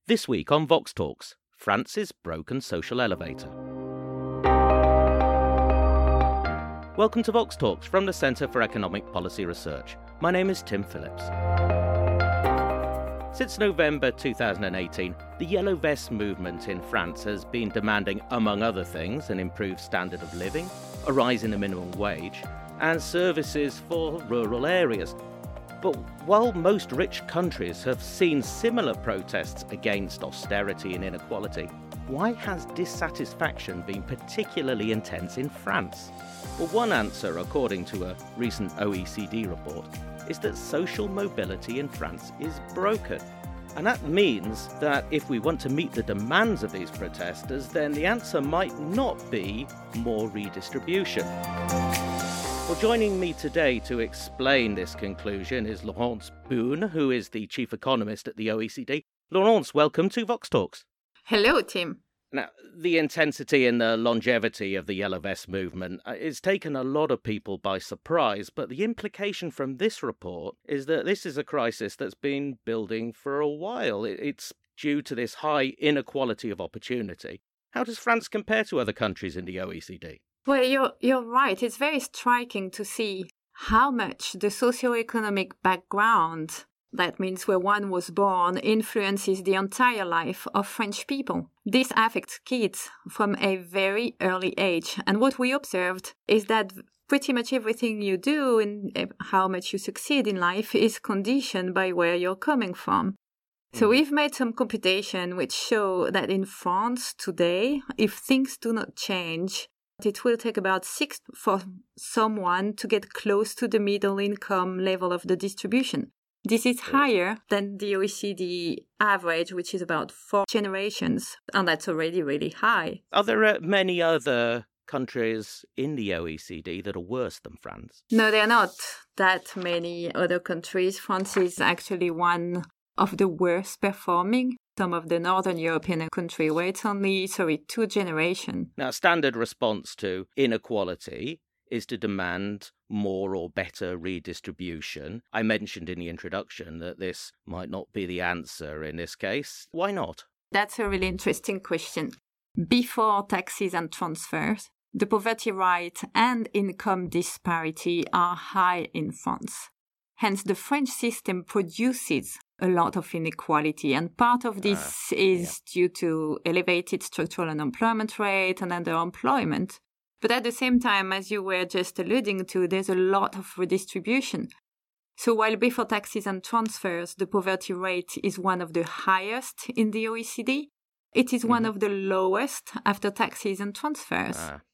This week on Vox Talks, France's broken social elevator. Welcome to Vox Talks from the Centre for Economic Policy Research. My name is Tim Phillips. Since November 2018, the Yellow Vest movement in France has been demanding, among other things, an improved standard of living, a rise in the minimum wage, and services for rural areas. But while most rich countries have seen similar protests against austerity and inequality, why has dissatisfaction been particularly intense in France? Well, one answer, according to a recent OECD report, is that social mobility in France is broken. And that means that if we want to meet the demands of these protesters, then the answer might not be more redistribution. Well, joining me today to explain this conclusion is Laurence Boone, who is the chief economist at the OECD. Laurence, welcome to Vox Talks. Hello, Tim. Now, the intensity and the longevity of the Yellow Vest movement has taken a lot of people by surprise, but the implication from this report is that this is a crisis that's been building for a while. It's due to this high inequality of opportunity. How does France compare to other countries in the OECD? Well, you're right. It's very striking to see how much the socioeconomic background, that means where one was born, influences the entire life of French people. This affects kids from a very early age. And what we observed is that pretty much everything you do and how much you succeed in life is conditioned by where you're coming from. So we've made some computation which show that in France today, if things do not change, it will take about 6 for someone to get close to the middle income level of the distribution. This is higher than the OECD average, which is about 4 generations, and that's already really high. Are there many other countries in the OECD that are worse than France? No, there are not that many other countries. France is actually one of the worst performing. Some of the Northern European countries where it's only, 2 generations. Now, standard response to inequality is to demand more or better redistribution. I mentioned in the introduction that this might not be the answer in this case. Why not? That's a really interesting question. Before taxes and transfers, the poverty rate and income disparity are high in France. Hence, the French system produces a lot of inequality, and part of this is due to elevated structural unemployment rate and underemployment. But at the same time, as you were just alluding to, there's a lot of redistribution. So while before taxes and transfers, the poverty rate is one of the highest in the OECD, it is one of the lowest after taxes and transfers.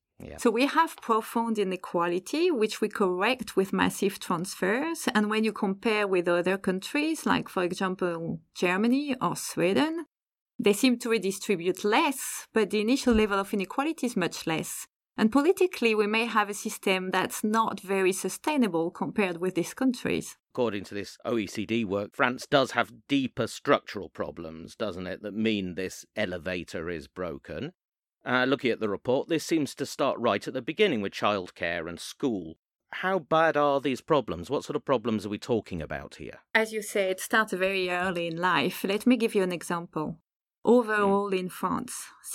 So we have profound inequality, which we correct with massive transfers. And when you compare with other countries, like, for example, Germany or Sweden, they seem to redistribute less, but the initial level of inequality is much less. And politically, we may have a system that's not very sustainable compared with these countries. According to this OECD work, France does have deeper structural problems, doesn't it, that mean this elevator is broken. Looking at the report, this seems to start right at the beginning with childcare and school. How bad are these problems? What sort of problems are we talking about here? As you say, it starts very early in life. Let me give you an example. Overall, in France,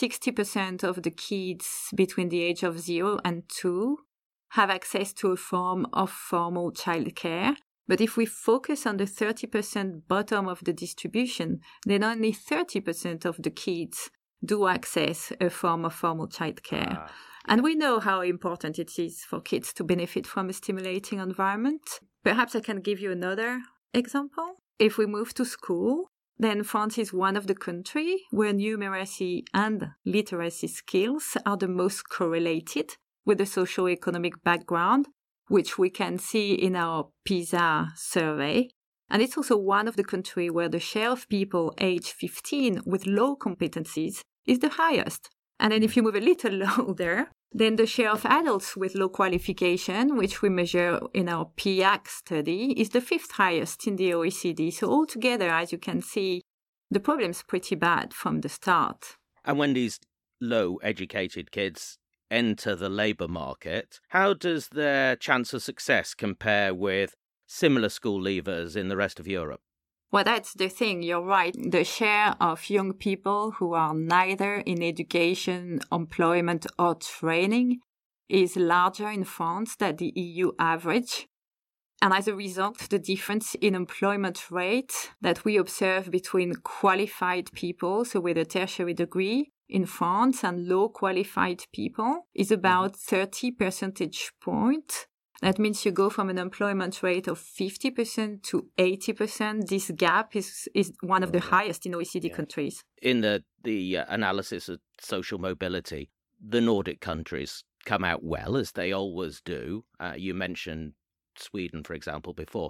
60% of the kids between the age of 0 and 2 have access to a form of formal childcare. But if we focus on the 30% bottom of the distribution, then only 30% of the kids do access a form of formal childcare. And we know how important it is for kids to benefit from a stimulating environment. Perhaps I can give you another example. If we move to school, then France is one of the countries where numeracy and literacy skills are the most correlated with the socio-economic background, which we can see in our PISA survey. And it's also one of the countries where the share of people aged 15 with low competencies is the highest. And then if you move a little older, then the share of adults with low qualification, which we measure in our PIAC study, is the 5th highest in the OECD. So altogether, as you can see, the problem's pretty bad from the start. And when these low-educated kids enter the labour market, how does their chance of success compare with similar school leavers in the rest of Europe? Well, that's the thing. You're right. The share of young people who are neither in education, employment, or training is larger in France than the EU average. And as a result, the difference in employment rate that we observe between qualified people, so with a tertiary degree in France, and low qualified people is about 30 percentage points. That means you go from an employment rate of 50% to 80%. This gap is one of the highest in OECD countries. In the analysis of social mobility, the Nordic countries come out well, as they always do. You mentioned Sweden, for example, before.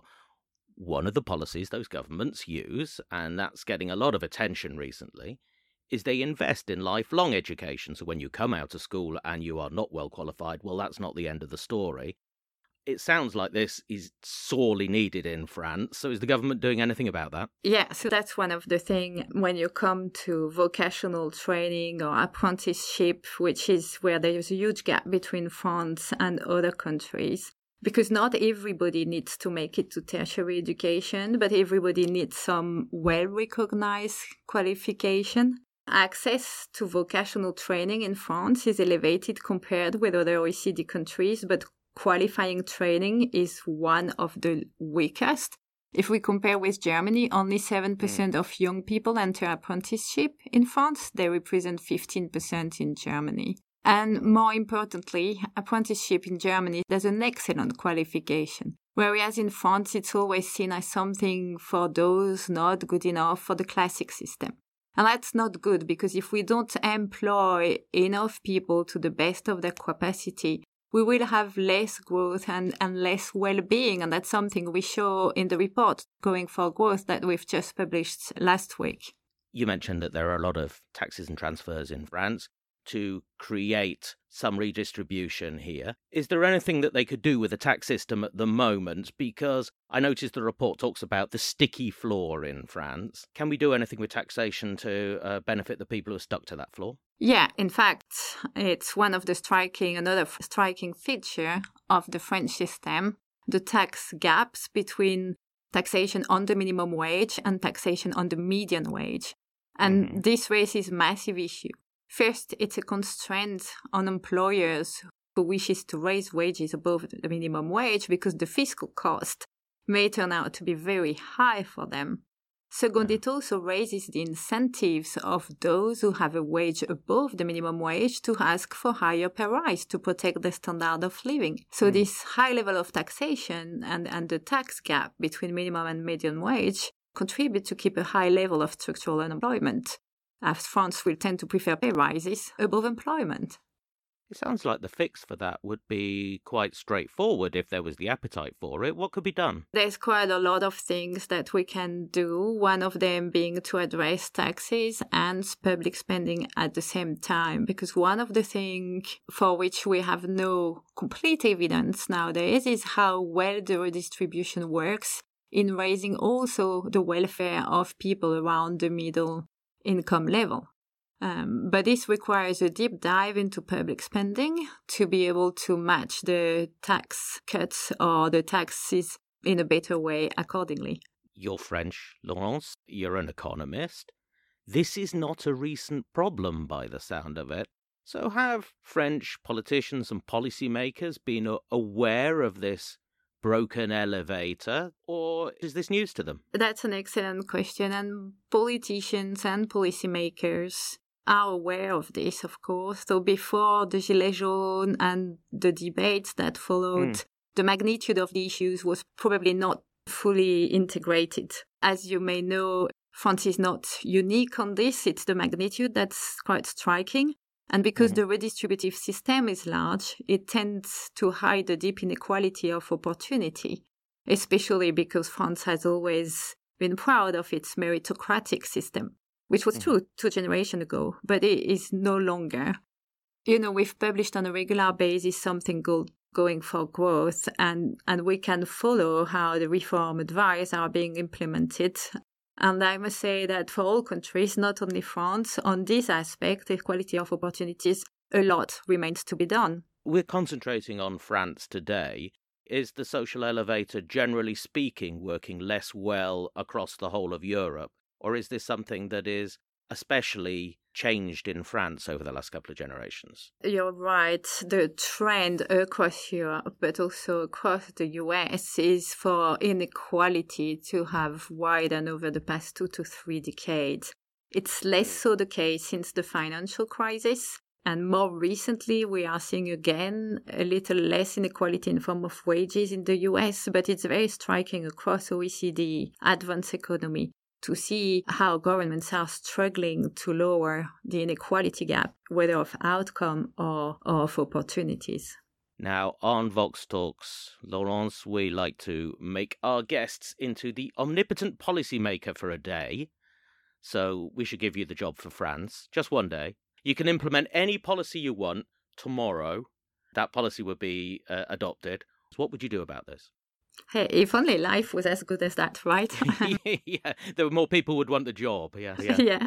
One of the policies those governments use, and that's getting a lot of attention recently, is they invest in lifelong education. So when you come out of school and you are not well qualified, well, that's not the end of the story. It sounds like this is sorely needed in France. So is the government doing anything about that? Yeah, so that's one of the things when you come to vocational training or apprenticeship, which is where there's a huge gap between France and other countries. Because not everybody needs to make it to tertiary education, but everybody needs some well-recognized qualification. Access to vocational training in France is elevated compared with other OECD countries, but qualifying training is one of the weakest. If we compare with Germany, only 7% of young people enter apprenticeship in France. They represent 15% in Germany. And more importantly, apprenticeship in Germany has an excellent qualification. Whereas in France, it's always seen as something for those not good enough for the classic system. And that's not good, because if we don't employ enough people to the best of their capacity, we will have less growth and less well-being. And that's something we show in the report, Going for Growth, that we've just published last week. You mentioned that there are a lot of taxes and transfers in France to create some redistribution here. Is there anything that they could do with the tax system at the moment? Because I noticed the report talks about the sticky floor in France. Can we do anything with taxation to benefit the people who are stuck to that floor? Yeah, in fact, it's one of another striking feature of the French system, the tax gaps between taxation on the minimum wage and taxation on the median wage. And this raises massive issue. First, it's a constraint on employers who wishes to raise wages above the minimum wage because the fiscal cost may turn out to be very high for them. Second, it also raises the incentives of those who have a wage above the minimum wage to ask for higher pay rise to protect the standard of living. So this high level of taxation and the tax gap between minimum and median wage contribute to keep a high level of structural unemployment, as France will tend to prefer pay rises above employment. It sounds like the fix for that would be quite straightforward if there was the appetite for it. What could be done? There's quite a lot of things that we can do, one of them being to address taxes and public spending at the same time, because one of the things for which we have no complete evidence nowadays is how well the redistribution works in raising also the welfare of people around the middle income level. But this requires a deep dive into public spending to be able to match the tax cuts or the taxes in a better way accordingly. You're French, Laurence. You're an economist. This is not a recent problem by the sound of it. So have French politicians and policymakers been aware of this broken elevator, or is this news to them? That's an excellent question, and politicians and policymakers are aware of this, of course. So before the Gilets jaunes and the debates that followed, the magnitude of the issues was probably not fully integrated. As you may know, France is not unique on this. It's the magnitude that's quite striking. And because the redistributive system is large, it tends to hide the deep inequality of opportunity, especially because France has always been proud of its meritocratic system, which was true 2 generations ago, but it is no longer. You know, we've published on a regular basis something called Going for Growth, and we can follow how the reform advice are being implemented. And I must say that for all countries, not only France, on this aspect, equality of opportunities, a lot remains to be done. We're concentrating on France today. is the social elevator, generally speaking, working less well across the whole of Europe? Or is this something that is especially changed in France over the last couple of generations? You're right. The trend across Europe, but also across the US, is for inequality to have widened over the past 2 to 3 decades. It's less so the case since the financial crisis. And more recently, we are seeing again a little less inequality in form of wages in the US, but it's very striking across OECD, advanced economy, to see how governments are struggling to lower the inequality gap, whether of outcome or of opportunities. Now, on Vox Talks, Laurence, we like to make our guests into the omnipotent policymaker for a day. So we should give you the job for France, just one day. You can implement any policy you want tomorrow. That policy would be adopted. What would you do about this? Hey, if only life was as good as that, right? Yeah, there were more people would want the job. Yeah. Yeah.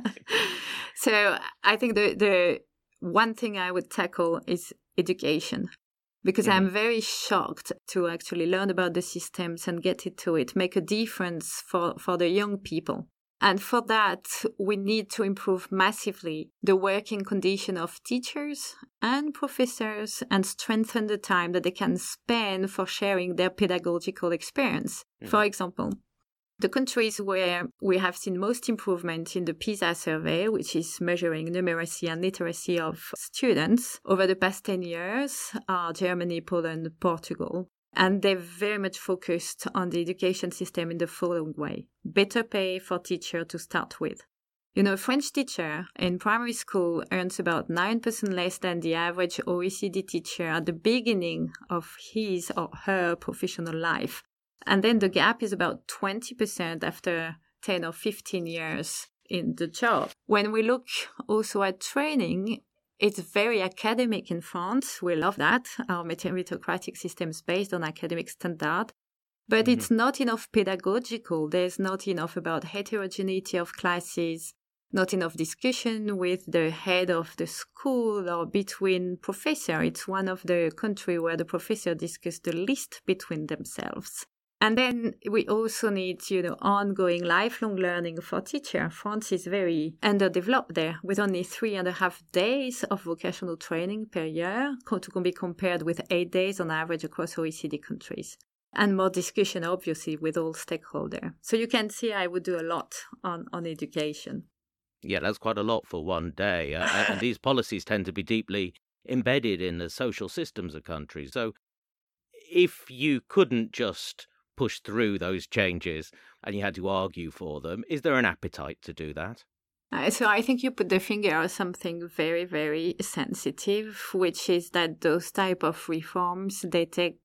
So I think the one thing I would tackle is education, because I'm very shocked to actually learn about the systems and get into it, make a difference for the young people. And for that, we need to improve massively the working condition of teachers and professors and strengthen the time that they can spend for sharing their pedagogical experience. For example, the countries where we have seen most improvement in the PISA survey, which is measuring numeracy and literacy of students over the past 10 years, are Germany, Poland, Portugal. And they're very much focused on the education system in the following way. Better pay for teachers to start with. You know, a French teacher in primary school earns about 9% less than the average OECD teacher at the beginning of his or her professional life. And then the gap is about 20% after 10 or 15 years in the job. When we look also at training, it's very academic in France. We love that. Our meritocratic system is based on academic standard. But it's not enough pedagogical. There's not enough about heterogeneity of classes, not enough discussion with the head of the school or between professors. It's one of the countries where the professors discuss the least between themselves. And then we also need, ongoing lifelong learning for teachers. France is very underdeveloped there, with only 3.5 days of vocational training per year, to be compared with 8 days on average across OECD countries. And more discussion, obviously, with all stakeholders. So you can see I would do a lot on education. Yeah, that's quite a lot for one day. And these policies tend to be deeply embedded in the social systems of countries. So if you couldn't just push through those changes and you had to argue for them, is there an appetite to do that? So I think you put the finger on something very, very sensitive, which is that those type of reforms, they take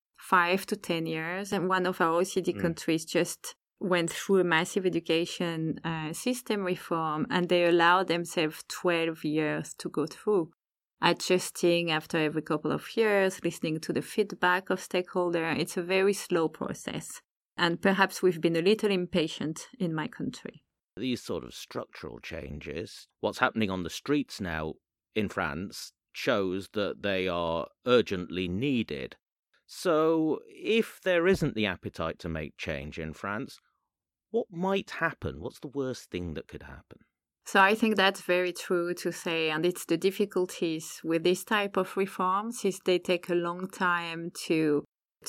5 to 10 years. And one of our OECD countries just went through a massive education system reform, and they allowed themselves 12 years to go through, adjusting after every couple of years, listening to the feedback of stakeholders. It's a very slow process. And perhaps we've been a little impatient in my country. These sort of structural changes, what's happening on the streets now in France, shows that they are urgently needed. So if there isn't the appetite to make change in France, what might happen? What's the worst thing that could happen? So I think that's very true to say, and it's the difficulties with this type of reforms is they take a long time to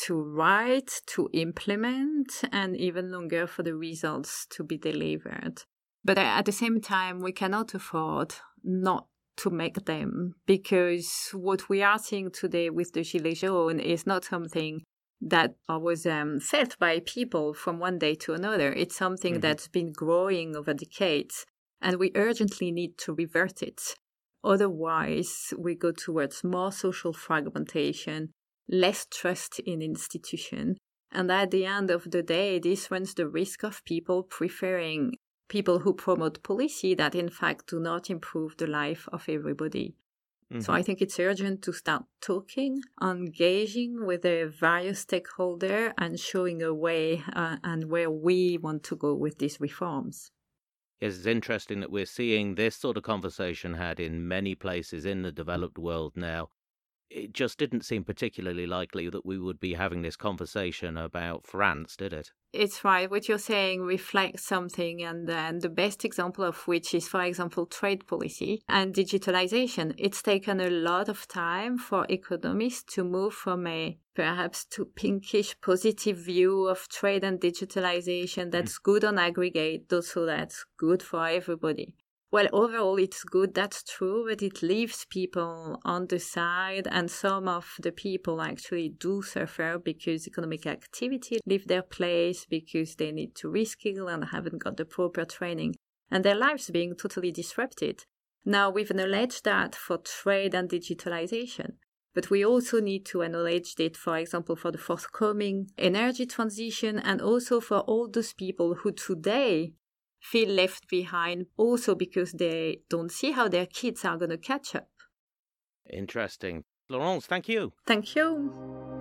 write, to implement, and even longer for the results to be delivered. But at the same time, we cannot afford not to make them, because what we are seeing today with the Gilets jaunes is not something that was felt by people from one day to another. It's something that's been growing over decades. And we urgently need to revert it. Otherwise, we go towards more social fragmentation, less trust in institutions. And at the end of the day, this runs the risk of people preferring people who promote policy that in fact do not improve the life of everybody. So I think it's urgent to start talking, engaging with the various stakeholders and showing a way and where we want to go with these reforms. Yes, it's interesting that we're seeing this sort of conversation had in many places in the developed world now. it just didn't seem particularly likely that we would be having this conversation about France, did it? It's right. What you're saying reflects something, and then the best example of which is, for example, trade policy and digitalization. It's taken a lot of time for economists to move from a perhaps too pinkish positive view of trade and digitalization that's good on aggregate, so that's good for everybody. Well, overall, it's good, that's true, but it leaves people on the side, and some of the people actually do suffer because economic activity leave their place, because they need to reskill and haven't got the proper training, and their lives being totally disrupted. Now, we've acknowledged that for trade and digitalization, but we also need to acknowledge it, for example, for the forthcoming energy transition, and also for all those people who today feel left behind, also because they don't see how their kids are going to catch up. Interesting. Laurence, thank you. Thank you.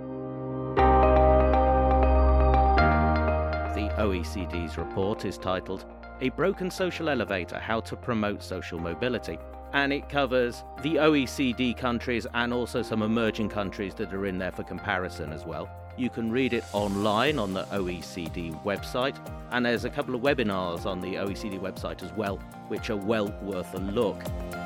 The OECD's report is titled A Broken Social Elevator, How to Promote Social Mobility. And it covers the OECD countries and also some emerging countries that are in there for comparison as well. You can read it online on the OECD website, and there's a couple of webinars on the OECD website as well, which are well worth a look.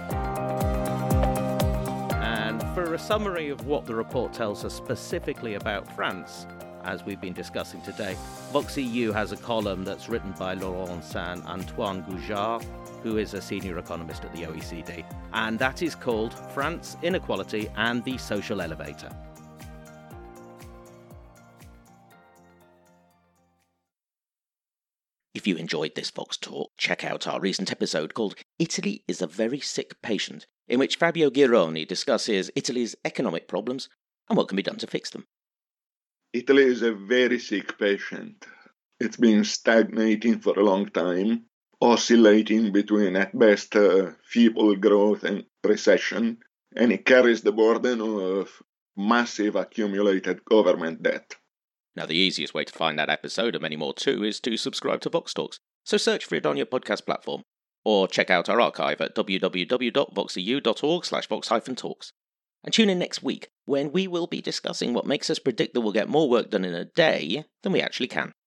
And for a summary of what the report tells us specifically about France, as we've been discussing today, VoxEU has a column that's written by Laurence and Antoine Goujard, who is a senior economist at the OECD, and that is called France, Inequality and the Social Elevator. If you enjoyed this Vox Talk, check out our recent episode called Italy is a Very Sick Patient, in which Fabio Ghironi discusses Italy's economic problems and what can be done to fix them. Italy is a very sick patient. It's been stagnating for a long time, oscillating between, at best, feeble growth and recession, and it carries the burden of massive accumulated government debt. Now, the easiest way to find that episode, and many more too, is to subscribe to Vox Talks. So search for it on your podcast platform, or check out our archive at www.voxeu.org/vox-talks. And tune in next week, when we will be discussing what makes us predict that we'll get more work done in a day than we actually can.